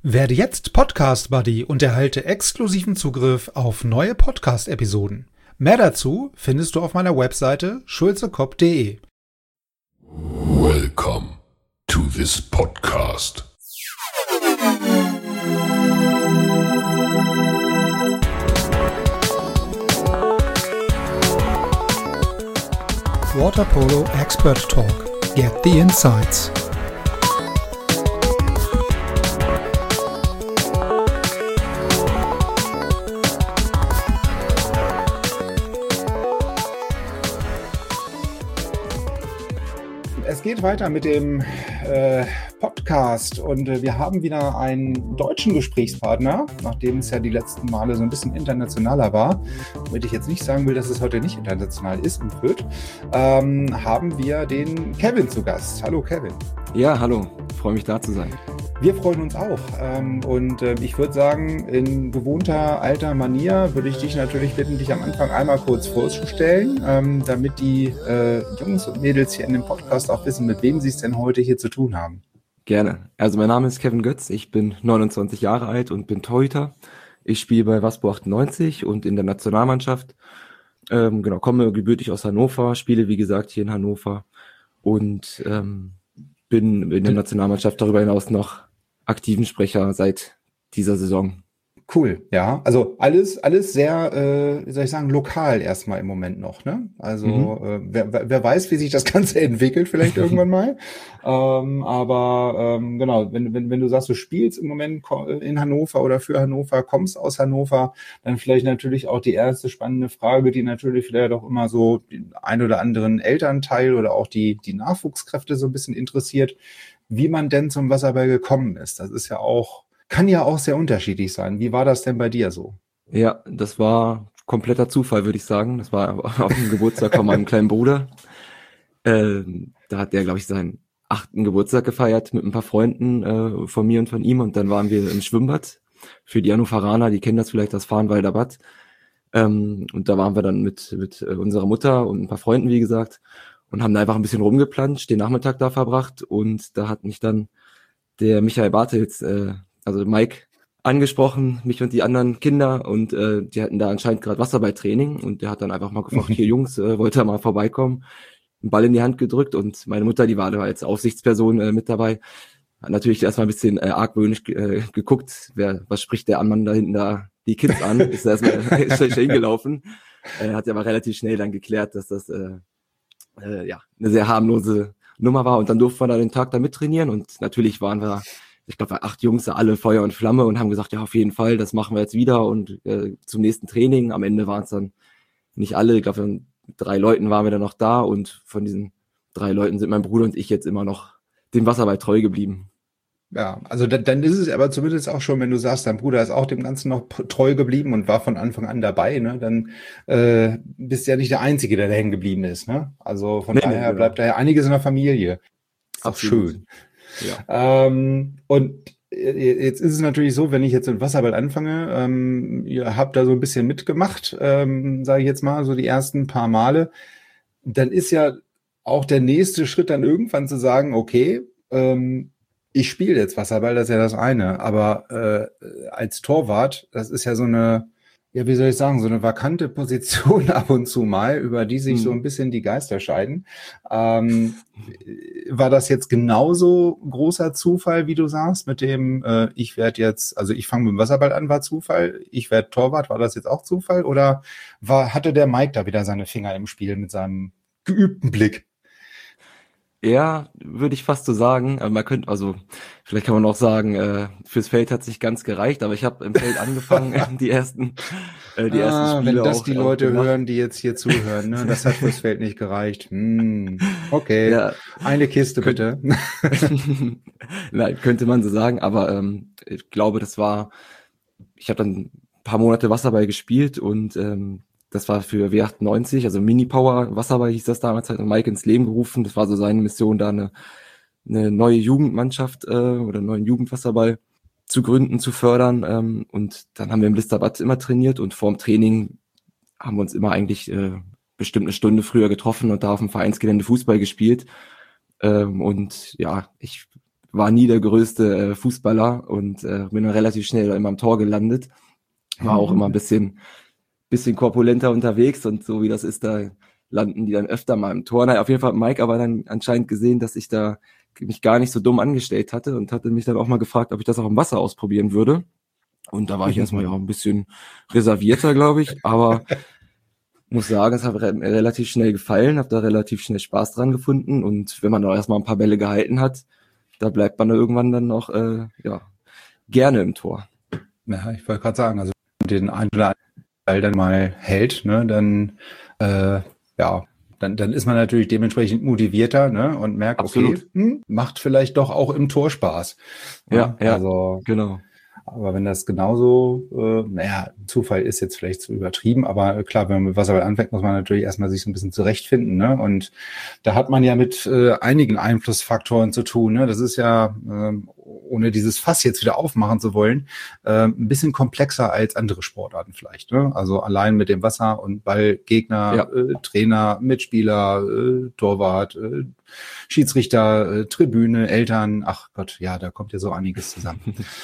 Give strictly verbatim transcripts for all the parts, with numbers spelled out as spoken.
Werde jetzt Podcast-Buddy und erhalte exklusiven Zugriff auf neue Podcast-Episoden. Mehr dazu findest du auf meiner Webseite schulzekopf punkt de. Welcome to this podcast. Water Polo Expert Talk. Get the insights. Es geht weiter mit dem äh, Podcast und äh, wir haben wieder einen deutschen Gesprächspartner, nachdem es ja die letzten Male so ein bisschen internationaler war, womit ich jetzt nicht sagen will, dass es heute nicht international ist in Fürth, ähm, haben wir den Kevin zu Gast. Hallo Kevin. Ja, hallo, freue mich da zu sein. Wir freuen uns auch ähm, und äh, ich würde sagen, in gewohnter alter Manier würde ich dich natürlich bitten, dich am Anfang einmal kurz vorzustellen, ähm, damit die äh, Jungs und Mädels hier in dem Podcast auch wissen, mit wem sie es denn heute hier zu tun haben. Gerne. Also mein Name ist Kevin Götz, ich bin neunundzwanzig Jahre alt und bin Torhüter. Ich spiele bei Waspo achtundneunzig und in der Nationalmannschaft. Ähm, genau, komme gebürtig aus Hannover, spiele wie gesagt hier in Hannover und ähm, bin in der Nationalmannschaft darüber hinaus noch aktiven Sprecher seit dieser Saison. Cool, ja. Also alles, alles sehr, äh, wie soll ich sagen, lokal erstmal im Moment noch, ne? Also mhm. äh, wer, wer weiß, wie sich das Ganze entwickelt, vielleicht irgendwann mal. Ähm, aber ähm, genau, wenn, wenn, wenn du sagst, du spielst im Moment in Hannover oder für Hannover, kommst aus Hannover, dann vielleicht natürlich auch die erste spannende Frage, die natürlich vielleicht auch immer so den ein oder anderen Elternteil oder auch die, die Nachwuchskräfte so ein bisschen interessiert, wie man denn zum Wasserball gekommen ist. Das ist ja auch, kann ja auch sehr unterschiedlich sein. Wie war das denn bei dir so? Ja, das war kompletter Zufall, würde ich sagen. Das war auf dem Geburtstag von meinem kleinen Bruder. Äh, da hat der, glaube ich, seinen achten Geburtstag gefeiert mit ein paar Freunden äh, von mir und von ihm. Und dann waren wir im Schwimmbad. Für die Hannoveraner, die kennen das vielleicht, das Farnwalder Bad. Ähm, und da waren wir dann mit, mit unserer Mutter und ein paar Freunden, wie gesagt, und haben da einfach ein bisschen rumgeplanscht, den Nachmittag da verbracht. Und da hat mich dann der Michael Bartels, äh, also Mike, angesprochen, mich und die anderen Kinder. Und äh, die hatten da anscheinend gerade Wasserballtraining. Und der hat dann einfach mal gefragt, hier Jungs, äh, wollt ihr mal vorbeikommen? Einen Ball in die Hand gedrückt. Und meine Mutter, die war da als Aufsichtsperson äh, mit dabei, hat natürlich erstmal ein bisschen äh, argwöhnisch äh, geguckt, wer, was spricht der Mann da hinten da die Kids an? Ist da erstmal schnell hingelaufen. Äh, hat ja aber relativ schnell dann geklärt, dass das äh, äh, ja eine sehr harmlose Nummer war. Und dann durften wir da den Tag da mittrainieren. Und natürlich waren wir, ich glaube, acht Jungs da alle Feuer und Flamme und haben gesagt, ja, auf jeden Fall, das machen wir jetzt wieder und äh, zum nächsten Training. Am Ende waren es dann nicht alle, ich glaube, mit drei Leuten waren wir dann noch da und von diesen drei Leuten sind mein Bruder und ich jetzt immer noch dem Wasserball treu geblieben. Ja, also da, dann ist es aber zumindest auch schon, wenn du sagst, dein Bruder ist auch dem Ganzen noch treu geblieben und war von Anfang an dabei, ne? Dann äh, bist du ja nicht der Einzige, der da hängen geblieben ist, ne? Also von nee, daher nee, genau. bleibt da ja einiges in der Familie. Ist auch schön. Ja. Ähm, und jetzt ist es natürlich so, wenn ich jetzt mit Wasserball anfange, ähm, ihr habt da so ein bisschen mitgemacht, ähm, sage ich jetzt mal, so die ersten paar Male, dann ist ja auch der nächste Schritt dann irgendwann zu sagen, okay, ähm, ich spiele jetzt Wasserball, das ist ja das eine, aber äh, als Torwart, das ist ja so eine, ja, wie soll ich sagen, so eine vakante Position ab und zu mal, über die sich hm. so ein bisschen die Geister scheiden. Ähm, war das jetzt genauso großer Zufall, wie du sagst, mit dem, äh, ich werde jetzt, also ich fange mit dem Wasserball an, war Zufall, ich werde Torwart, war das jetzt auch Zufall oder war, hatte der Mike da wieder seine Finger im Spiel mit seinem geübten Blick? Ja, würde ich fast so sagen. Aber man könnte, also vielleicht kann man auch sagen, äh, fürs Feld hat sich ganz gereicht, aber ich habe im Feld angefangen, die ersten, äh, die ah, ersten Spiele wenn das auch, die Leute gemacht. hören, die jetzt hier zuhören, ne, das hat fürs Feld nicht gereicht. Hm, okay, ja, eine Kiste bitte. Nein, könnte man so sagen, aber ähm, ich glaube, das war, ich habe dann ein paar Monate Wasserball gespielt und ähm, das war für W achtundneunzig, also Mini-Power Wasserball hieß das damals, hat Mike ins Leben gerufen. Das war so seine Mission, da eine, eine neue Jugendmannschaft äh, oder einen neuen Jugendwasserball zu gründen, zu fördern. Ähm, und dann haben wir im Listerbad immer trainiert und vorm Training haben wir uns immer eigentlich äh, bestimmt eine Stunde früher getroffen und da auf dem Vereinsgelände Fußball gespielt. Ähm, und ja, ich war nie der größte äh, Fußballer und äh, bin dann relativ schnell immer am Tor gelandet. War auch immer ein bisschen, bisschen korpulenter unterwegs und so wie das ist, da landen die dann öfter mal im Tor. Naja, auf jeden Fall hat Mike aber dann anscheinend gesehen, dass ich da mich gar nicht so dumm angestellt hatte und hatte mich dann auch mal gefragt, ob ich das auch im Wasser ausprobieren würde. Und da war ich erstmal ja auch ein bisschen reservierter, glaube ich, aber muss sagen, es hat re- relativ schnell gefallen, habe da relativ schnell Spaß dran gefunden und wenn man da erstmal ein paar Bälle gehalten hat, da bleibt man da irgendwann dann noch äh, ja gerne im Tor. Ja, ich wollte gerade sagen, also wenn man den einen oder anderen Ball dann mal hält, ne, dann äh, ja, dann, dann ist man natürlich dementsprechend motivierter, ne, und merkt, Absolut. okay, hm, macht vielleicht doch auch im Tor Spaß. Ja, ja, also genau. Aber wenn das genauso, äh, naja, Zufall ist jetzt vielleicht zu übertrieben, aber klar, wenn man mit Wasserball anfängt, muss man natürlich erstmal sich so ein bisschen zurechtfinden, ne? Und da hat man ja mit äh, einigen Einflussfaktoren zu tun, ne? Das ist ja, äh, ohne dieses Fass jetzt wieder aufmachen zu wollen, äh, ein bisschen komplexer als andere Sportarten vielleicht, ne? Also allein mit dem Wasser und Ball, Gegner, Ja. äh, Trainer, Mitspieler, äh, Torwart, äh, Schiedsrichter, äh, Tribüne, Eltern, ach Gott, ja, da kommt ja so einiges zusammen.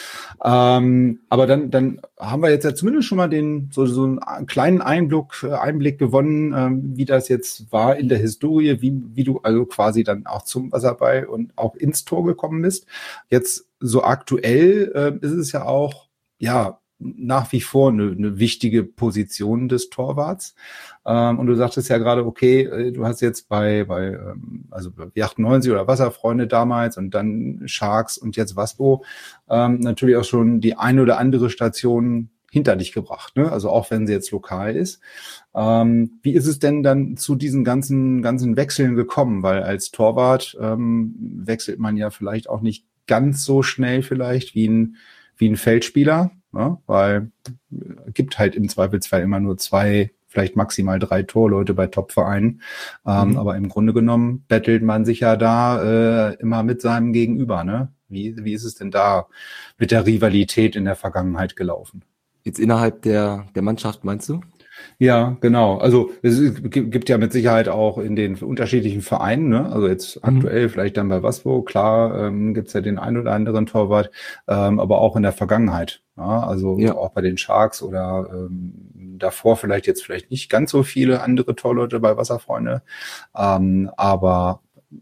ähm, aber dann, dann haben wir jetzt ja zumindest schon mal den so, so einen kleinen Einblick, Einblick gewonnen, ähm, wie das jetzt war in der Historie, wie, wie du also quasi dann auch zum Wasserball und auch ins Tor gekommen bist. Jetzt so aktuell äh, ist es ja auch, ja, nach wie vor eine, eine wichtige Position des Torwarts. Ähm, und du sagtest ja gerade, okay, du hast jetzt bei, bei ähm, also B achtundneunzig oder Wasserfreunde damals und dann Sharks und jetzt Waspo ähm, natürlich auch schon die eine oder andere Station hinter dich gebracht, ne? Also auch wenn sie jetzt lokal ist. Ähm, wie ist es denn dann zu diesen ganzen ganzen Wechseln gekommen? Weil als Torwart ähm, wechselt man ja vielleicht auch nicht ganz so schnell vielleicht wie ein wie ein Feldspieler, ne? Weil es gibt halt im Zweifelsfall immer nur zwei, vielleicht maximal drei Torleute bei Top-Vereinen. Ähm, Mhm. aber im Grunde genommen bettelt man sich ja da äh, immer mit seinem Gegenüber, ne? Wie, wie ist es denn da mit der Rivalität in der Vergangenheit gelaufen? Jetzt innerhalb der, der Mannschaft, meinst du? Ja, genau. Also es gibt ja mit Sicherheit auch in den unterschiedlichen Vereinen, ne? Also jetzt Mhm. aktuell vielleicht dann bei Waspo, klar, ähm, gibt's ja den ein oder anderen Torwart, ähm, aber auch in der Vergangenheit. Ja? Also Ja. auch bei den Sharks oder ähm, davor vielleicht jetzt vielleicht nicht ganz so viele andere Torleute bei Wasserfreunde, ähm, aber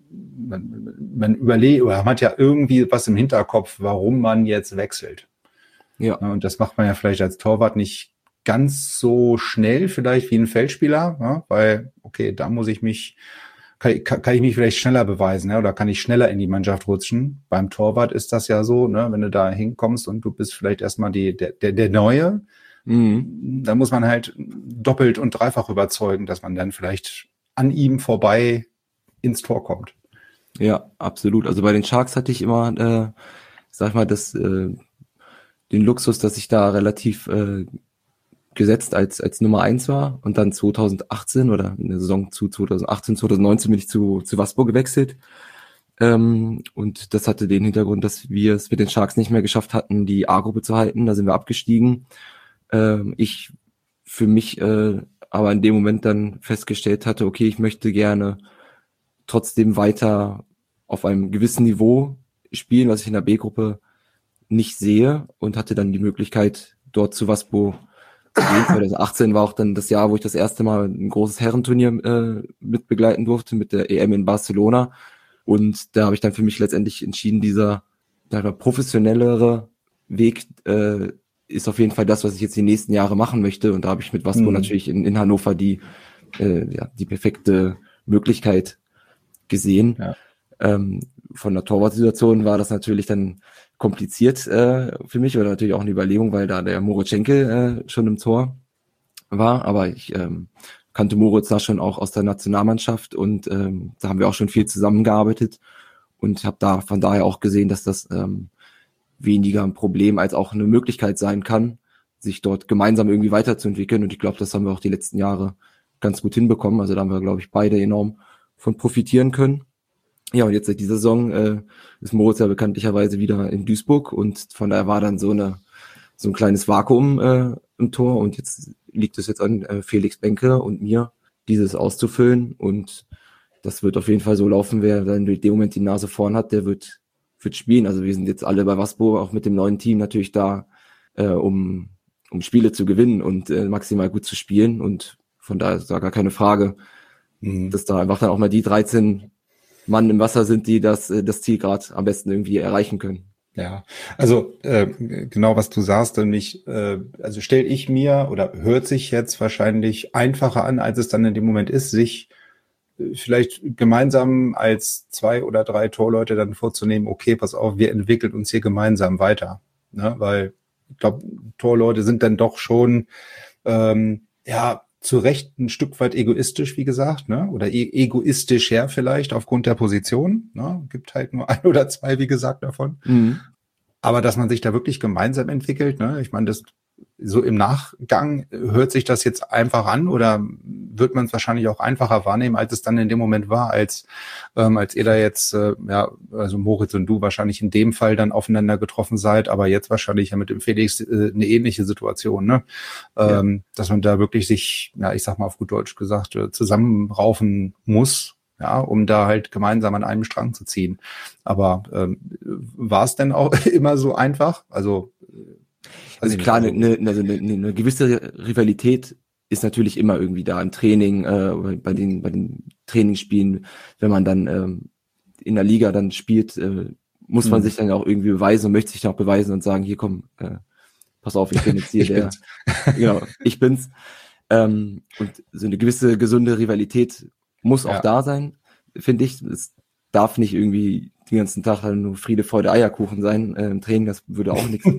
man, man überlegt oder man hat ja irgendwie was im Hinterkopf, warum man jetzt wechselt. Ja. Ja, und das macht man ja vielleicht als Torwart nicht ganz so schnell vielleicht wie ein Feldspieler, ja, weil, okay, da muss ich mich, kann, kann, kann ich mich vielleicht schneller beweisen, ja, oder kann ich schneller in die Mannschaft rutschen. Beim Torwart ist das ja so, ne, wenn du da hinkommst und du bist vielleicht erstmal die, der, der, der Neue, Mhm. da muss man halt doppelt und dreifach überzeugen, dass man dann vielleicht an ihm vorbei ins Tor kommt. Ja, absolut. Also bei den Sharks hatte ich immer, äh, sag ich mal, das, äh, den Luxus, dass ich da relativ äh, gesetzt als als Nummer eins war und dann zweitausendachtzehn oder in der Saison zu zweitausendachtzehn, zweitausendneunzehn bin ich zu zu Waspo gewechselt. Ähm, und das hatte den Hintergrund, dass wir es mit den Sharks nicht mehr geschafft hatten, die A-Gruppe zu halten. Da sind wir abgestiegen. Ähm, ich für mich äh, aber in dem Moment dann festgestellt hatte, okay, ich möchte gerne trotzdem weiter auf einem gewissen Niveau spielen, was ich in der B-Gruppe nicht sehe, und hatte dann die Möglichkeit, dort zu Waspo zu gehen. zweitausendachtzehn war auch dann das Jahr, wo ich das erste Mal ein großes Herrenturnier äh, mit begleiten durfte, mit der E M in Barcelona. Und da habe ich dann für mich letztendlich entschieden, dieser sagen wir, professionellere Weg äh, ist auf jeden Fall das, was ich jetzt die nächsten Jahre machen möchte. Und da habe ich mit Waspo Mhm. natürlich in, in Hannover die, äh, ja, die perfekte Möglichkeit gesehen. Ja. Ähm, von der Torwartsituation war das natürlich dann kompliziert äh, für mich, oder natürlich auch eine Überlegung, weil da der Moritz Schenkel äh, schon im Tor war, aber ich ähm, kannte Moritz da schon auch aus der Nationalmannschaft und ähm, da haben wir auch schon viel zusammengearbeitet und habe da von daher auch gesehen, dass das ähm, weniger ein Problem als auch eine Möglichkeit sein kann, sich dort gemeinsam irgendwie weiterzuentwickeln, und ich glaube, das haben wir auch die letzten Jahre ganz gut hinbekommen, also da haben wir, glaube ich, beide enorm von profitieren können. Ja, und jetzt seit dieser Saison äh, ist Moritz ja bekanntlicherweise wieder in Duisburg, und von daher war dann so eine so ein kleines Vakuum äh, im Tor, und jetzt liegt es jetzt an äh, Felix Benke und mir, dieses auszufüllen, und das wird auf jeden Fall so laufen, wer dann in dem Moment die Nase vorn hat, der wird fürs Spielen. Also wir sind jetzt alle bei Waspo auch mit dem neuen Team natürlich da, äh, um um Spiele zu gewinnen und äh, maximal gut zu spielen. Und von daher ist da gar keine Frage, mhm. dass da einfach dann auch mal die dreizehn Mann im Wasser sind, die das äh, das Ziel gerade am besten irgendwie erreichen können. Ja, also äh, genau, was du sagst, nämlich, äh, also stelle ich mir oder hört sich jetzt wahrscheinlich einfacher an, als es dann in dem Moment ist, sich äh, vielleicht gemeinsam als zwei oder drei Torleute dann vorzunehmen, okay, pass auf, wir entwickeln uns hier gemeinsam weiter. Ne? Weil ich glaube, Torleute sind dann doch schon ähm, ja zu Recht ein Stück weit egoistisch, wie gesagt, ne? Oder e- egoistisch her vielleicht aufgrund der Position. Ne? Gibt halt nur ein oder zwei, wie gesagt, davon. Mhm. Aber dass man sich da wirklich gemeinsam entwickelt, ne? Ich meine, das so im Nachgang hört sich das jetzt einfach an oder wird man es wahrscheinlich auch einfacher wahrnehmen, als es dann in dem Moment war, als ähm, als ihr da jetzt, äh, ja, also Moritz und du wahrscheinlich in dem Fall dann aufeinander getroffen seid, aber jetzt wahrscheinlich ja mit dem Felix äh, eine ähnliche Situation, ne? Ähm, ja. Dass man da wirklich sich, ja, ich sag mal auf gut Deutsch gesagt, äh, zusammenraufen muss, ja, um da halt gemeinsam an einem Strang zu ziehen. Aber ähm, war es denn auch immer so einfach? Also Also klar, eine, eine, also eine, eine gewisse Rivalität ist natürlich immer irgendwie da im Training, äh, bei den bei den Trainingsspielen, wenn man dann ähm, in der Liga dann spielt, äh, muss man mhm. sich dann auch irgendwie beweisen und möchte sich dann auch beweisen und sagen, hier komm, äh, pass auf, ich bin jetzt hier der, genau, ich bin's. Ähm, und so eine gewisse gesunde Rivalität muss auch ja. da sein, finde ich. Es darf nicht irgendwie den ganzen Tag halt nur Friede, Freude, Eierkuchen sein äh, im Training, das würde auch nichts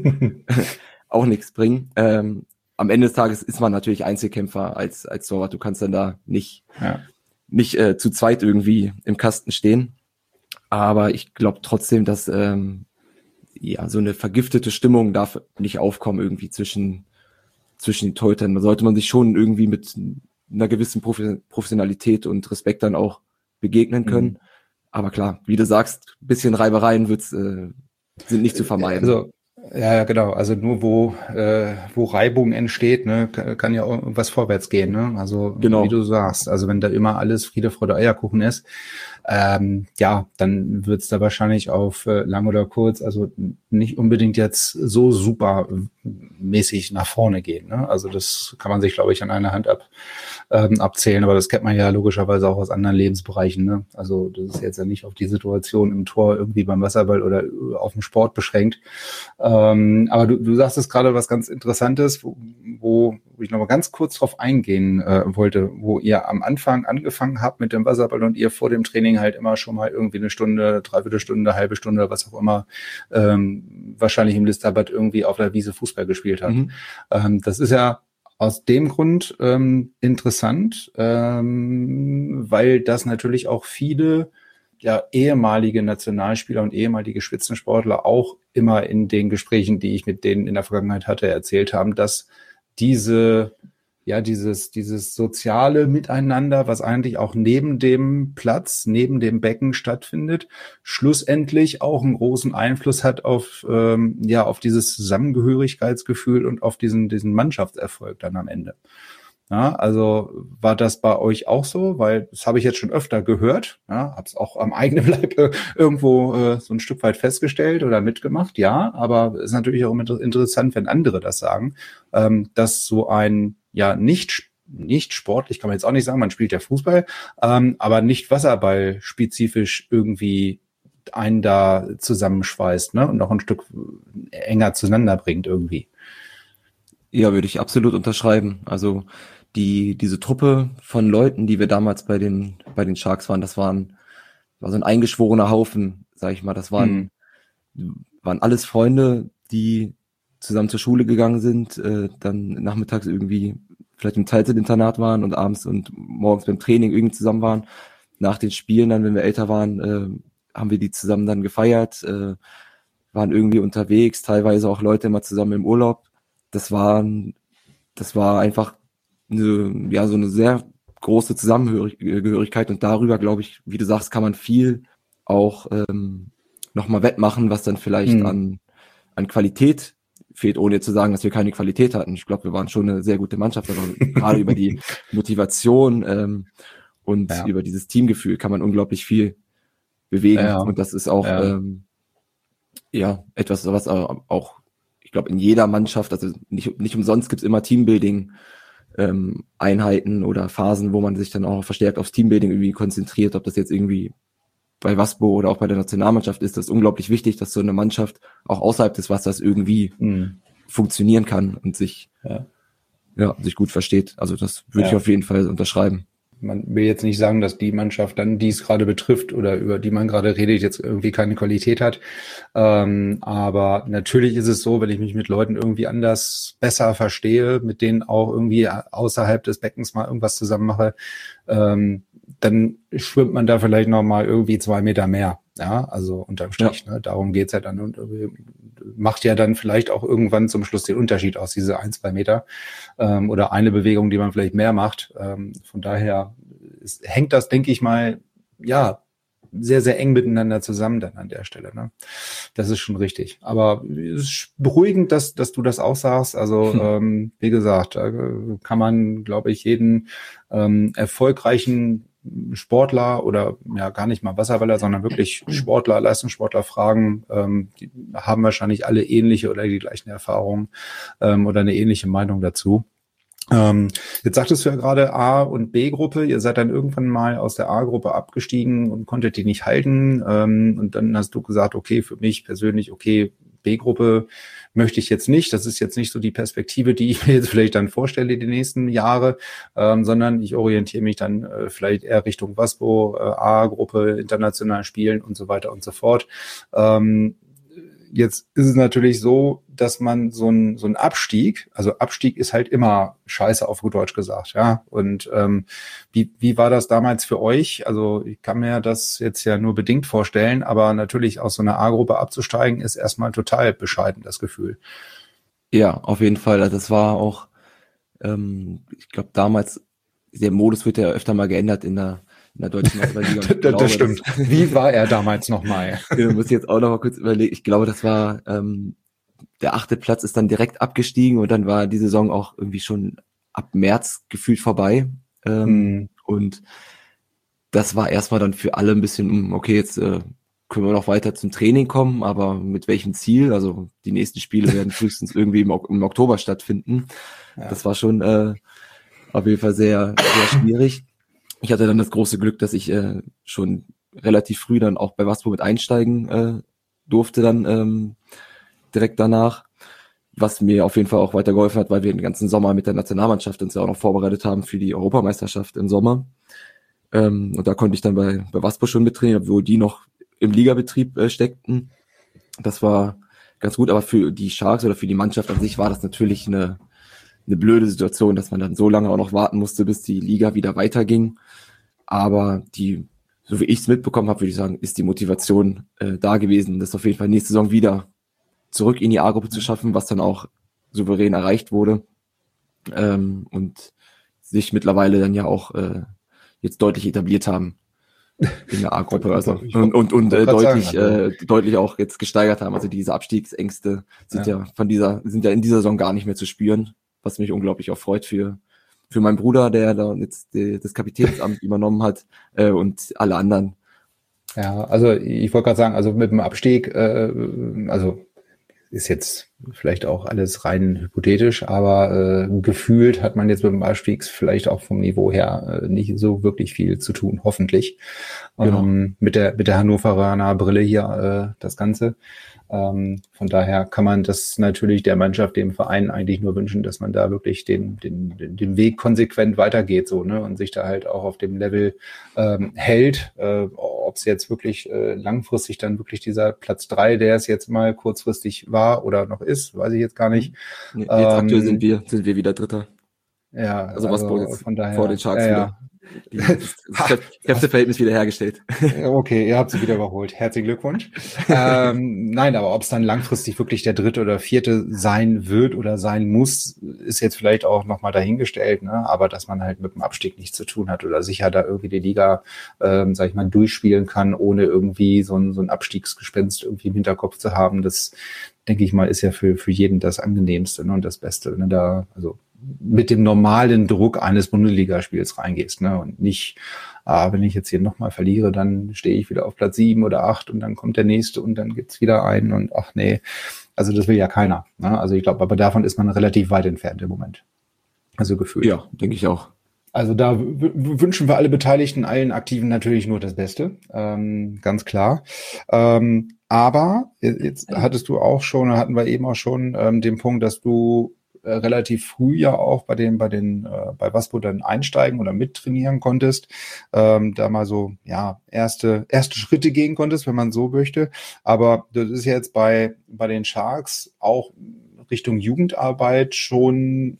auch nichts bringen. Ähm, am Ende des Tages ist man natürlich Einzelkämpfer als als Torwart. Du kannst dann da nicht ja. nicht äh, zu zweit irgendwie im Kasten stehen. Aber ich glaube trotzdem, dass ähm, ja so eine vergiftete Stimmung darf nicht aufkommen irgendwie zwischen zwischen den Torhütern. Da sollte man sich schon irgendwie mit einer gewissen Profi- Professionalität und Respekt dann auch begegnen können. Mhm. Aber klar, wie du sagst, ein bisschen Reibereien wird's, äh, sind nicht zu vermeiden. Also ja, genau. Also nur wo äh, wo Reibung entsteht, ne, kann ja auch was vorwärts gehen. Ne? Also genau. Wie du sagst, also wenn da immer alles Friede, Freude, Eierkuchen ist, ähm, ja, dann wird's da wahrscheinlich auf äh, lang oder kurz, also nicht unbedingt jetzt so super mäßig nach vorne gehen. Ne? Also das kann man sich, glaube ich, an einer Hand ab ähm, abzählen. Aber das kennt man ja logischerweise auch aus anderen Lebensbereichen. Ne? Also das ist jetzt ja nicht auf die Situation im Tor irgendwie beim Wasserball oder auf dem Sport beschränkt. Ähm, aber du, du sagst es gerade was ganz Interessantes, wo, wo ich noch mal ganz kurz drauf eingehen äh, wollte, wo ihr am Anfang angefangen habt mit dem Wasserball und ihr vor dem Training halt immer schon mal irgendwie eine Stunde, dreiviertel Stunde, halbe Stunde, was auch immer, ähm, wahrscheinlich im Listerbad irgendwie auf der Wiese Fußball gespielt habt. Mhm. Ähm, das ist ja aus dem Grund ähm, interessant, ähm, weil das natürlich auch viele ja ehemalige Nationalspieler und ehemalige Spitzensportler auch immer in den Gesprächen, die ich mit denen in der Vergangenheit hatte, erzählt haben, dass diese ja dieses dieses soziale Miteinander, was eigentlich auch neben dem Platz, neben dem Becken stattfindet, schlussendlich auch einen großen Einfluss hat auf ähm, ja auf dieses Zusammengehörigkeitsgefühl und auf diesen diesen Mannschaftserfolg dann am Ende. Ja, also war das bei euch auch so? Weil das habe ich jetzt schon öfter gehört. Ja, habe es auch am eigenen Leib äh, irgendwo äh, so ein Stück weit festgestellt oder mitgemacht. Ja, aber es ist natürlich auch inter- interessant, wenn andere das sagen, ähm, dass so ein ja nicht nicht sportlich, kann man jetzt auch nicht sagen, man spielt ja Fußball, ähm, aber nicht Wasserball spezifisch irgendwie einen da zusammenschweißt, ne, und noch ein Stück enger zueinander bringt irgendwie. Ja, würde ich absolut unterschreiben. Also die diese Truppe von Leuten, die wir damals bei den bei den Sharks waren, das waren war so ein eingeschworener Haufen, sag ich mal. Das waren hm. waren alles Freunde, die zusammen zur Schule gegangen sind, äh, dann nachmittags irgendwie vielleicht im Teilzeitinternat waren und abends und morgens beim Training irgendwie zusammen waren. Nach den Spielen dann, wenn wir älter waren, äh, haben wir die zusammen dann gefeiert, äh, waren irgendwie unterwegs, teilweise auch Leute immer zusammen im Urlaub. Das war, das war einfach eine, ja, so eine sehr große Zusammengehörigkeit und darüber, glaube ich, wie du sagst, kann man viel auch ähm, nochmal wettmachen, was dann vielleicht mhm. an, an Qualität fehlt, ohne zu sagen, dass wir keine Qualität hatten. Ich glaube, wir waren schon eine sehr gute Mannschaft, aber gerade über die Motivation ähm, und ja. über dieses Teamgefühl kann man unglaublich viel bewegen. Ja. Und das ist auch ja. ähm, Ja, etwas, was auch, ich glaube, in jeder Mannschaft, also nicht, nicht umsonst gibt's immer Teambuilding, ähm, Einheiten oder Phasen, wo man sich dann auch verstärkt aufs Teambuilding irgendwie konzentriert, ob das jetzt irgendwie bei Waspo oder auch bei der Nationalmannschaft ist, das ist unglaublich wichtig, dass so eine Mannschaft auch außerhalb des Wassers irgendwie mhm. funktionieren kann und sich, ja. Ja, sich gut versteht. Also das würde ja. ich auf jeden Fall unterschreiben. Man will jetzt nicht sagen, dass die Mannschaft dann, die es gerade betrifft oder über die man gerade redet, jetzt irgendwie keine Qualität hat. Ähm, aber natürlich ist es so, wenn ich mich mit Leuten irgendwie anders besser verstehe, mit denen auch irgendwie außerhalb des Beckens mal irgendwas zusammen mache, ähm, dann schwimmt man da vielleicht noch mal irgendwie zwei Meter mehr. Ja, also unterm Strich. Ja. Ne? Darum geht's ja dann und macht ja dann vielleicht auch irgendwann zum Schluss den Unterschied aus, diese ein, zwei Meter ähm, oder eine Bewegung, die man vielleicht mehr macht. Ähm, von daher ist, hängt das, denke ich mal, ja, sehr, sehr eng miteinander zusammen dann an der Stelle. Ne? Das ist schon richtig. Aber es ist beruhigend, dass, dass du das auch sagst. Also hm. ähm, wie gesagt, da kann man, glaube ich, jeden ähm, erfolgreichen Sportler oder ja gar nicht mal Wasserballer, sondern wirklich Sportler, Leistungssportler fragen, ähm, die haben wahrscheinlich alle ähnliche oder die gleichen Erfahrungen ähm, oder eine ähnliche Meinung dazu. Ähm, jetzt sagtest du ja gerade A- und B-Gruppe, ihr seid dann irgendwann mal aus der A-Gruppe abgestiegen und konntet die nicht halten ähm, und dann hast du gesagt, okay, für mich persönlich, okay, B-Gruppe möchte ich jetzt nicht. Das ist jetzt nicht so die Perspektive, die ich mir jetzt vielleicht dann vorstelle die nächsten Jahre, ähm, sondern ich orientiere mich dann äh, vielleicht eher Richtung Waspo, äh, A-Gruppe, international spielen und so weiter und so fort. Ähm, jetzt ist es natürlich so, dass man so ein so ein Abstieg, also Abstieg ist halt immer scheiße auf gut Deutsch gesagt, ja. Und ähm, wie wie war das damals für euch? Also ich kann mir das jetzt ja nur bedingt vorstellen, aber natürlich aus so einer A-Gruppe abzusteigen ist erstmal total bescheiden, das Gefühl. Ja, auf jeden Fall. Also das war auch, ähm, ich glaube damals, der Modus wird ja öfter mal geändert in der in der deutschen Liga. das, glaube, das stimmt. Das, wie war er damals nochmal? Ja, muss ich jetzt auch noch mal kurz überlegen. Ich glaube, das war ähm, der achte Platz ist dann direkt abgestiegen und dann war die Saison auch irgendwie schon ab März gefühlt vorbei. Ähm, hm. Und das war erstmal dann für alle ein bisschen, okay, jetzt äh, können wir noch weiter zum Training kommen, aber mit welchem Ziel? Also die nächsten Spiele werden frühestens irgendwie im, im Oktober stattfinden. Ja. Das war schon äh, auf jeden Fall sehr, sehr schwierig. Ich hatte dann das große Glück, dass ich äh, schon relativ früh dann auch bei Waspo mit einsteigen äh, durfte dann ähm, direkt danach, was mir auf jeden Fall auch weitergeholfen hat, weil wir den ganzen Sommer mit der Nationalmannschaft uns ja auch noch vorbereitet haben für die Europameisterschaft im Sommer. Ähm, und da konnte ich dann bei, bei Waspo schon mittrainieren, obwohl die noch im Ligabetrieb äh, steckten. Das war ganz gut, aber für die Sharks oder für die Mannschaft an sich war das natürlich eine eine blöde Situation, dass man dann so lange auch noch warten musste, bis die Liga wieder weiterging. Aber die, so wie ich es mitbekommen habe, würde ich sagen, ist die Motivation äh, da gewesen, das auf jeden Fall nächste Saison wieder zurück in die A-Gruppe zu schaffen, was dann auch souverän erreicht wurde. Ähm, und sich mittlerweile dann ja auch äh, jetzt deutlich etabliert haben in der A-Gruppe. Also, und und, und äh, deutlich, sagen, also. äh, deutlich auch jetzt gesteigert haben. Also diese Abstiegsängste sind ja. ja von dieser, sind ja in dieser Saison gar nicht mehr zu spüren, was mich unglaublich auch freut für für meinen Bruder, der da jetzt die, das Kapitänsamt übernommen hat äh, und alle anderen. Ja, also ich wollte gerade sagen, also mit dem Abstieg, äh, also ist jetzt vielleicht auch alles rein hypothetisch, aber äh, gefühlt hat man jetzt mit dem Abstieg vielleicht auch vom Niveau her äh, nicht so wirklich viel zu tun, hoffentlich. Genau. Ähm, mit der mit der Hannoveraner Brille hier äh, das Ganze. Ähm, von daher kann man das natürlich der Mannschaft, dem Verein eigentlich nur wünschen, dass man da wirklich den den den Weg konsequent weitergeht so, ne, und sich da halt auch auf dem Level ähm, hält. Äh, ob es jetzt wirklich äh, langfristig dann wirklich dieser Platz drei, der es jetzt mal kurzfristig war oder noch ist, weiß ich jetzt gar nicht. Jetzt ähm, aktuell sind wir sind wir wieder Dritter. Ja, also, also was jetzt von daher vor den Sharks ja, wieder. Ja. Die, das, das Kräfteverhältnis wiederhergestellt. Okay, ihr habt sie wieder überholt. Herzlichen Glückwunsch. ähm, nein, aber ob es dann langfristig wirklich der dritte oder vierte sein wird oder sein muss, ist jetzt vielleicht auch nochmal dahingestellt. Ne? Aber dass man halt mit dem Abstieg nichts zu tun hat oder sicher da irgendwie die Liga, ähm, sag ich mal, durchspielen kann, ohne irgendwie so ein, so ein Abstiegsgespenst irgendwie im Hinterkopf zu haben, das denke ich mal, ist ja für, für jeden das Angenehmste, ne, und das Beste. Ne? Da, also mit dem normalen Druck eines Bundesligaspiels reingehst, ne? Und nicht, ah, wenn ich jetzt hier nochmal verliere, dann stehe ich wieder auf Platz sieben oder acht und dann kommt der nächste und dann gibt's wieder einen und ach nee, also das will ja keiner, ne? Also ich glaube, aber davon ist man relativ weit entfernt im Moment. Also gefühlt. Ja, denke ich auch. Also da w- w- wünschen wir alle Beteiligten, allen Aktiven natürlich nur das Beste, ähm, ganz klar. Ähm, aber jetzt hattest du auch schon, hatten wir eben auch schon ähm, den Punkt, dass du äh, relativ früh ja auch bei den, bei den, äh, bei Waspo dann einsteigen oder mittrainieren konntest, ähm, da mal so, ja, erste, erste Schritte gehen konntest, wenn man so möchte. Aber das ist ja jetzt bei, bei den Sharks auch Richtung Jugendarbeit schon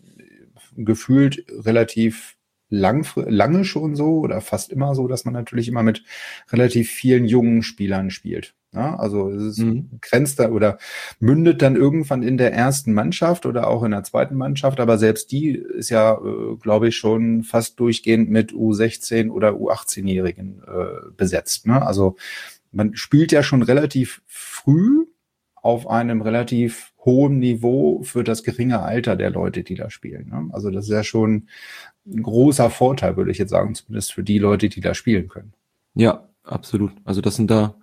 gefühlt relativ lang, lange schon so oder fast immer so, dass man natürlich immer mit relativ vielen jungen Spielern spielt. Ja, also es ist Mhm. grenzt da oder mündet dann irgendwann in der ersten Mannschaft oder auch in der zweiten Mannschaft, aber selbst die ist ja, äh, glaube ich, schon fast durchgehend mit U sechzehn oder U achtzehn-Jährigen äh, besetzt. Ne? Also man spielt ja schon relativ früh auf einem relativ hohen Niveau für das geringe Alter der Leute, die da spielen. Ne? Also das ist ja schon ein großer Vorteil, würde ich jetzt sagen, zumindest für die Leute, die da spielen können. Ja, absolut. Also das sind da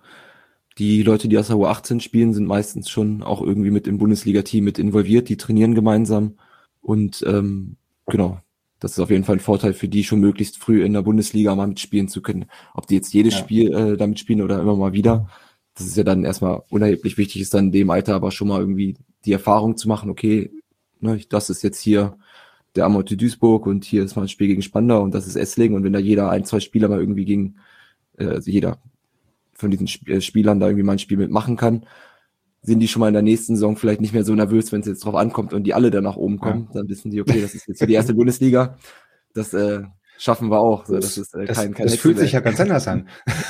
die Leute, die aus der U achtzehn spielen, sind meistens schon auch irgendwie mit im Bundesliga-Team mit involviert, die trainieren gemeinsam und ähm, genau, das ist auf jeden Fall ein Vorteil für die, schon möglichst früh in der Bundesliga mal mitspielen zu können. Ob die jetzt jedes Ja. Spiel äh, damit spielen oder immer mal wieder, das ist ja dann erstmal unerheblich. Wichtig ist dann in dem Alter aber schon mal irgendwie die Erfahrung zu machen, okay, ne, das ist jetzt hier der Amote Duisburg und hier ist mal ein Spiel gegen Spandau und das ist Esslingen und wenn da jeder ein, zwei Spieler mal irgendwie gegen, äh, also jeder von diesen Sp- Spielern da irgendwie mal ein Spiel mitmachen kann, sind die schon mal in der nächsten Saison vielleicht nicht mehr so nervös, wenn es jetzt drauf ankommt und die alle dann nach oben kommen, ja. Dann wissen die, okay, das ist jetzt hier die erste Bundesliga, das äh, schaffen wir auch. So, das ist äh, das, kein, kein das fühlt sich ja ganz anders an.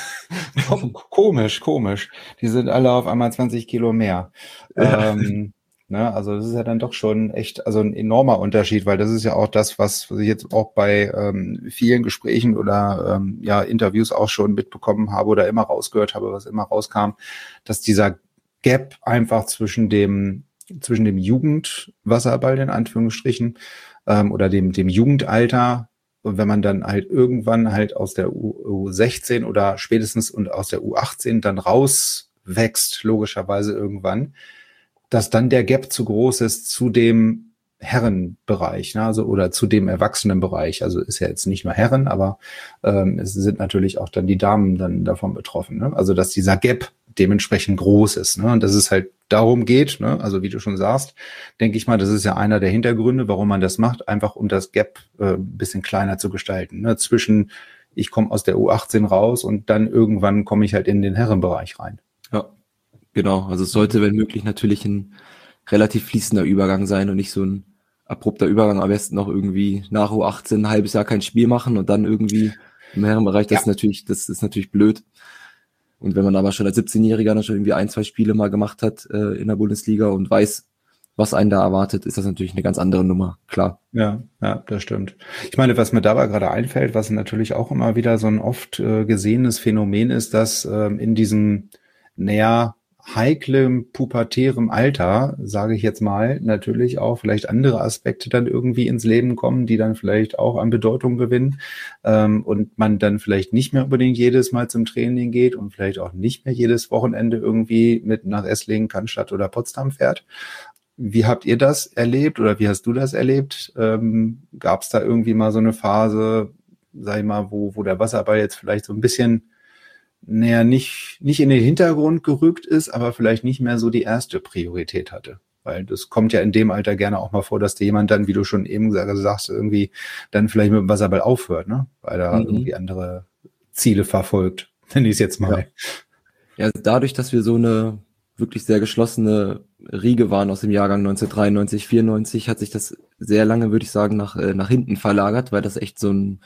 Komisch, komisch. Die sind alle auf einmal zwanzig Kilo mehr. Ja. Ähm, ne, also das ist ja dann doch schon echt, also ein enormer Unterschied, weil das ist ja auch das, was, was ich jetzt auch bei ähm, vielen Gesprächen oder ähm, ja Interviews auch schon mitbekommen habe oder immer rausgehört habe, was immer rauskam, dass dieser Gap einfach zwischen dem zwischen dem Jugendwasserball in Anführungsstrichen ähm, oder dem dem Jugendalter. Und wenn man dann halt irgendwann halt aus der U sechzehn oder spätestens und aus der U achtzehn dann rauswächst, logischerweise irgendwann, dass dann der Gap zu groß ist zu dem Herrenbereich, ne? Also oder zu dem Erwachsenenbereich. Also ist ja jetzt nicht nur Herren, aber ähm, es sind natürlich auch dann die Damen dann davon betroffen. Ne? Also dass dieser Gap dementsprechend groß ist. Ne? Und dass es halt darum geht, ne? Also wie du schon sagst, denke ich mal, das ist ja einer der Hintergründe, warum man das macht, einfach um das Gap äh, ein bisschen kleiner zu gestalten. Ne? Zwischen ich komme aus der U achtzehn raus und dann irgendwann komme ich halt in den Herrenbereich rein. Ja, genau. Also es sollte, wenn möglich, natürlich ein relativ fließender Übergang sein und nicht so ein abrupter Übergang, am besten noch irgendwie nach U achtzehn ein halbes Jahr kein Spiel machen und dann irgendwie im Herrenbereich, das ja. ist natürlich, das ist natürlich blöd. Und wenn man aber schon als siebzehnjähriger dann schon irgendwie ein, zwei Spiele mal gemacht hat äh, in der Bundesliga und weiß, was einen da erwartet, ist das natürlich eine ganz andere Nummer, klar. Ja, ja, das stimmt. Ich meine, was mir dabei gerade einfällt, was natürlich auch immer wieder so ein oft äh, gesehenes Phänomen ist, dass ähm, in diesem näher heiklem, pubertärem Alter, sage ich jetzt mal, natürlich auch vielleicht andere Aspekte dann irgendwie ins Leben kommen, die dann vielleicht auch an Bedeutung gewinnen ähm, und man dann vielleicht nicht mehr unbedingt jedes Mal zum Training geht und vielleicht auch nicht mehr jedes Wochenende irgendwie mit nach Esslingen, Cannstatt oder Potsdam fährt. Wie habt ihr das erlebt oder wie hast du das erlebt? Ähm, gab es da irgendwie mal so eine Phase, sag ich mal, wo, wo der Wasserball jetzt vielleicht so ein bisschen naja, nicht, nicht in den Hintergrund gerückt ist, aber vielleicht nicht mehr so die erste Priorität hatte. Weil das kommt ja in dem Alter gerne auch mal vor, dass dir jemand dann, wie du schon eben sagst, irgendwie dann vielleicht mit dem Wasserball aufhört, ne? Weil er mhm. irgendwie andere Ziele verfolgt, nenne ich es jetzt mal. Ja. ja, dadurch, dass wir so eine wirklich sehr geschlossene Riege waren aus dem Jahrgang neunzehnhundertdreiundneunzig, vierundneunzig, hat sich das sehr lange, würde ich sagen, nach, nach hinten verlagert, weil das echt so ein,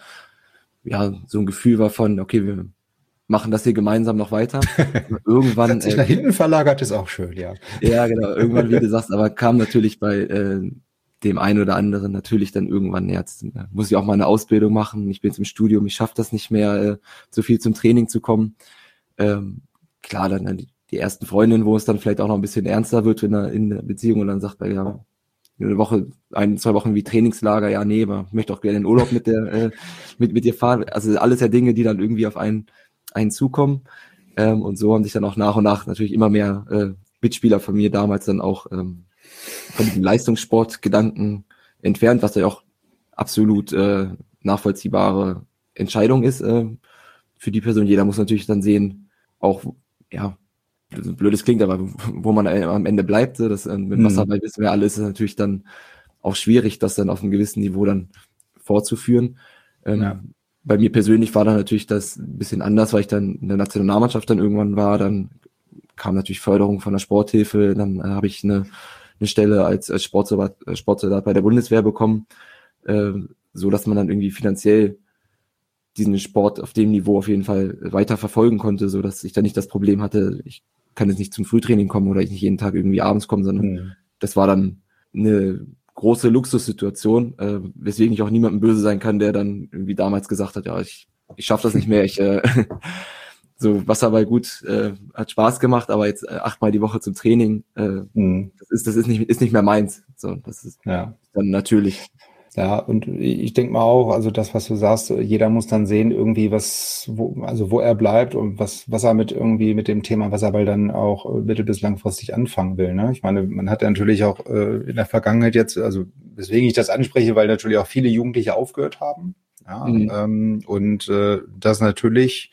ja, so ein Gefühl war von, okay, wir machen das hier gemeinsam noch weiter. Irgendwann hat sich äh, nach hinten verlagert, ist auch schön, ja. Ja, genau. Irgendwann, wie du sagst, aber kam natürlich bei äh, dem einen oder anderen natürlich dann irgendwann, ja, jetzt muss ich auch mal eine Ausbildung machen. Ich bin jetzt im Studium, ich schaffe das nicht mehr, äh, so viel zum Training zu kommen. Ähm, klar, dann die, die ersten Freundinnen, wo es dann vielleicht auch noch ein bisschen ernster wird in der, in der Beziehung und dann sagt man, ja, eine Woche, ein, zwei Wochen wie Trainingslager, ja, nee, aber ich möchte auch gerne in den Urlaub mit der, äh, mit, mit dir fahren. Also alles ja Dinge, die dann irgendwie auf einen, einen zukommen. Ähm, und so haben sich dann auch nach und nach natürlich immer mehr äh, Mitspieler von mir damals dann auch ähm, von diesem Leistungssportgedanken entfernt, was ja auch absolut äh, nachvollziehbare Entscheidung ist äh, für die Person. Jeder muss natürlich dann sehen, auch, ja, blödes klingt, aber wo man am Ende bleibt, das äh, mit Wasserball wissen wir alle, ist es natürlich dann auch schwierig, das dann auf einem gewissen Niveau dann fortzuführen. Ähm, ja. Bei mir persönlich war dann natürlich das ein bisschen anders, weil ich dann in der Nationalmannschaft dann irgendwann war, dann kam natürlich Förderung von der Sporthilfe, dann äh, habe ich eine, eine Stelle als, als Sportsoldat, Sportsoldat bei der Bundeswehr bekommen, äh, so dass man dann irgendwie finanziell diesen Sport auf dem Niveau auf jeden Fall weiter verfolgen konnte, so dass ich dann nicht das Problem hatte, ich kann jetzt nicht zum Frühtraining kommen oder ich nicht jeden Tag irgendwie abends komme, sondern mhm. das war dann eine große Luxussituation, äh, weswegen ich auch niemandem böse sein kann, der dann irgendwie damals gesagt hat, ja, ich, ich schaffe das nicht mehr, ich äh, so Wasserball gut, äh, hat Spaß gemacht, aber jetzt äh, achtmal die Woche zum Training, äh, mhm. das ist das ist nicht ist nicht mehr meins, so das ist ja. dann natürlich. Ja, und ich denke mal auch, also das, was du sagst, jeder muss dann sehen, irgendwie was, wo, also wo er bleibt und was, was er mit irgendwie mit dem Thema Wasserball dann auch mittel- bis langfristig anfangen will. Ne? Ich meine, man hat ja natürlich auch äh, in der Vergangenheit jetzt, also weswegen ich das anspreche, weil natürlich auch viele Jugendliche aufgehört haben. Ja, mhm. ähm, und äh, das natürlich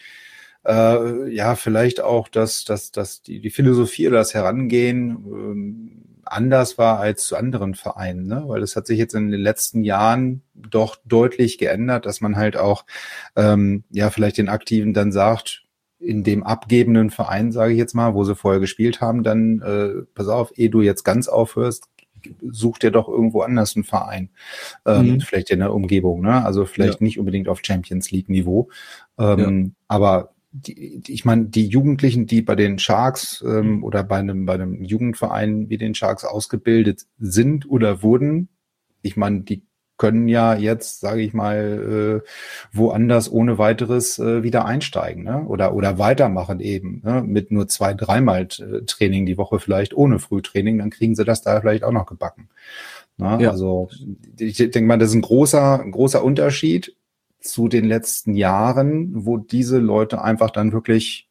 äh, ja vielleicht auch, dass, dass, dass die, die Philosophie oder das Herangehen ähm, anders war als zu anderen Vereinen, ne? Weil es hat sich jetzt in den letzten Jahren doch deutlich geändert, dass man halt auch ähm, ja vielleicht den Aktiven dann sagt, in dem abgebenden Verein, sage ich jetzt mal, wo sie vorher gespielt haben, dann äh, pass auf, ehe du jetzt ganz aufhörst, such dir doch irgendwo anders einen Verein, ähm, mhm. vielleicht in der Umgebung, ne? Also vielleicht ja. nicht unbedingt auf Champions League Niveau, ähm, ja. aber Die, die, ich meine, die Jugendlichen, die bei den Sharks ähm, oder bei einem bei einem Jugendverein wie den Sharks ausgebildet sind oder wurden, ich meine, die können ja jetzt, sage ich mal, äh, woanders ohne weiteres äh, wieder einsteigen, ne? Oder oder weitermachen eben, ne? Mit nur zwei, dreimal äh, Training die Woche vielleicht ohne Frühtraining, dann kriegen sie das da vielleicht auch noch gebacken. Ne? Ja. Also ich denke mal, das ist ein großer ein großer Unterschied zu den letzten Jahren, wo diese Leute einfach dann wirklich,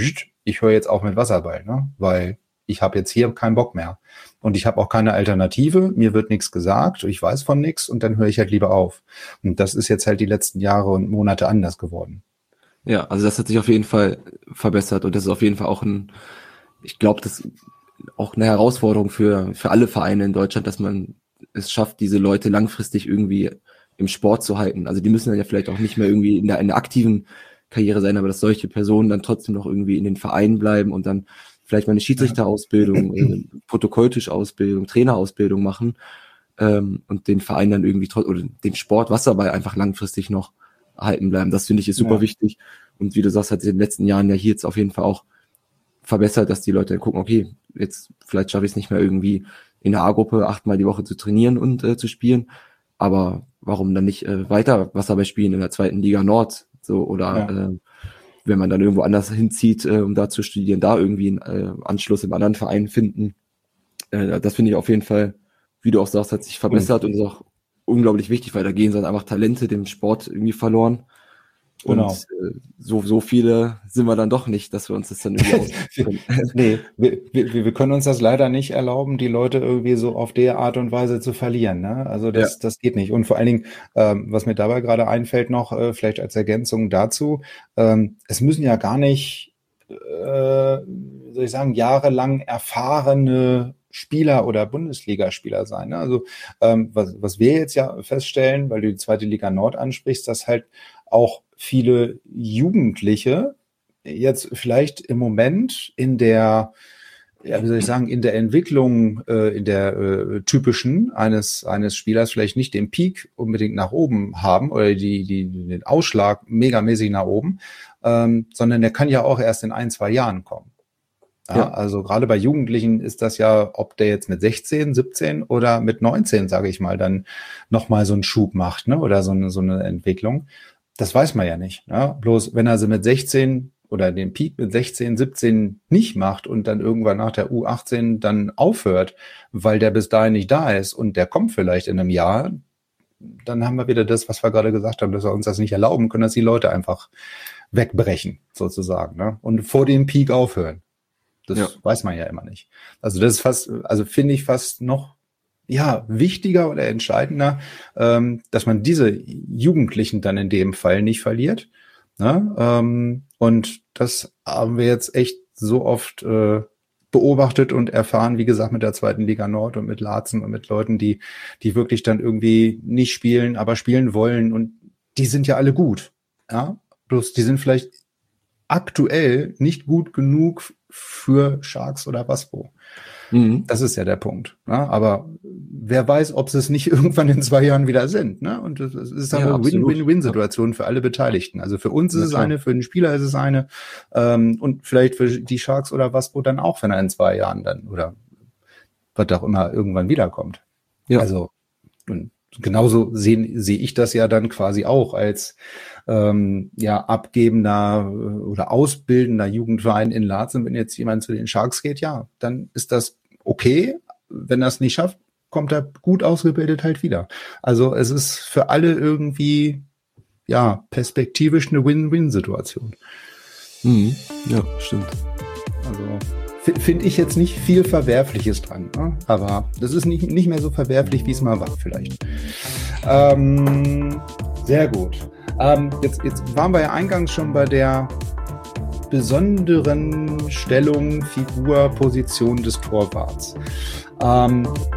ich höre jetzt auf mit Wasserball, ne? Weil ich habe jetzt hier keinen Bock mehr. Und ich habe auch keine Alternative, mir wird nichts gesagt, ich weiß von nichts und dann höre ich halt lieber auf. Und das ist jetzt halt die letzten Jahre und Monate anders geworden. Ja, also das hat sich auf jeden Fall verbessert und das ist auf jeden Fall auch ein, ich glaube, das ist auch eine Herausforderung für, für alle Vereine in Deutschland, dass man es schafft, diese Leute langfristig irgendwie im Sport zu halten. Also die müssen dann ja vielleicht auch nicht mehr irgendwie in der, in der aktiven Karriere sein, aber dass solche Personen dann trotzdem noch irgendwie in den Vereinen bleiben und dann vielleicht mal eine Schiedsrichterausbildung, äh, Protokolltisch-Ausbildung, Trainerausbildung machen ähm, und den Verein dann irgendwie trotzdem oder den Sport Wasserball einfach langfristig noch erhalten bleiben. Das finde ich ist super ja. wichtig. Und wie du sagst, hat sich in den letzten Jahren ja hier jetzt auf jeden Fall auch verbessert, dass die Leute dann gucken, okay, jetzt vielleicht schaffe ich es nicht mehr irgendwie in der A-Gruppe achtmal die Woche zu trainieren und äh, zu spielen, aber warum dann nicht äh, weiter Wasserball spielen in der zweiten Liga Nord, so oder ja. äh, wenn man dann irgendwo anders hinzieht, äh, um da zu studieren, da irgendwie einen äh, Anschluss im anderen Verein finden. Äh, das finde ich auf jeden Fall, wie du auch sagst, hat sich verbessert mhm. und ist auch unglaublich wichtig, weil da gehen dann einfach Talente dem Sport irgendwie verloren. Genau. Und äh, so so viele sind wir dann doch nicht, dass wir uns das dann irgendwie ausprobieren können. Nee, wir, wir, wir können uns das leider nicht erlauben, die Leute irgendwie so auf der Art und Weise zu verlieren. Ne? Also das, ja. das geht nicht. Und vor allen Dingen, ähm, was mir dabei gerade einfällt noch, äh, vielleicht als Ergänzung dazu, ähm, es müssen ja gar nicht, äh, wie soll ich sagen, jahrelang erfahrene Spieler oder Bundesligaspieler sein. Ne? Also ähm, was, was wir jetzt ja feststellen, weil du die zweite Liga Nord ansprichst, dass halt auch viele Jugendliche jetzt vielleicht im Moment in der, ja, wie soll ich sagen, in der Entwicklung, äh, in der äh, typischen eines eines Spielers vielleicht nicht den Peak unbedingt nach oben haben oder die die den Ausschlag megamäßig nach oben, ähm, sondern der kann ja auch erst in ein, zwei Jahren kommen. Ja, ja. Also gerade bei Jugendlichen ist das ja, ob der jetzt mit sechzehn, siebzehn oder mit neunzehn, sage ich mal, dann nochmal so einen Schub macht, ne, oder so eine so eine Entwicklung. Das weiß man ja nicht. Ne? Bloß wenn er sie mit sechzehn oder den Peak mit sechzehn, siebzehn nicht macht und dann irgendwann nach der U achtzehn dann aufhört, weil der bis dahin nicht da ist und der kommt vielleicht in einem Jahr, dann haben wir wieder das, was wir gerade gesagt haben, dass wir uns das nicht erlauben können, dass die Leute einfach wegbrechen, sozusagen, ne? Und vor dem Peak aufhören. Das ja. weiß man ja immer nicht. Also das ist fast, also finde ich fast noch, ja, wichtiger oder entscheidender, ähm, dass man diese Jugendlichen dann in dem Fall nicht verliert. Ne? Ähm, und das haben wir jetzt echt so oft äh, beobachtet und erfahren, wie gesagt, mit der zweiten Liga Nord und mit Laatzen und mit Leuten, die, die wirklich dann irgendwie nicht spielen, aber spielen wollen. Und die sind ja alle gut. Ja, bloß die sind vielleicht aktuell nicht gut genug für Sharks oder Waspo. Mhm. Das ist ja der Punkt. Ne? Aber wer weiß, ob sie es nicht irgendwann in zwei Jahren wieder sind. Ne? Und es ist eine ja, Win-Win-Win-Situation für alle Beteiligten. Also für uns ist ja, es eine, für den Spieler ist es eine ähm, und vielleicht für die Sharks oder Waspo dann auch, wenn er in zwei Jahren dann oder was auch immer irgendwann wiederkommt. Ja. Also und genauso sehe sehe ich das ja dann quasi auch als ähm, ja abgebender oder ausbildender Jugendverein in Laatzen. Wenn jetzt jemand zu den Sharks geht, ja, dann ist das okay. Wenn er es nicht schafft, kommt er gut ausgebildet halt wieder. Also es ist für alle irgendwie ja perspektivisch eine Win-Win-Situation. Mhm. Ja, stimmt. Also finde ich jetzt nicht viel Verwerfliches dran, ne? Aber das ist nicht, nicht mehr so verwerflich, wie es mal war vielleicht. Ähm, sehr gut. Ähm, jetzt, jetzt waren wir ja eingangs schon bei der besonderen Stellung, Figur, Position des Torwarts. Ähm,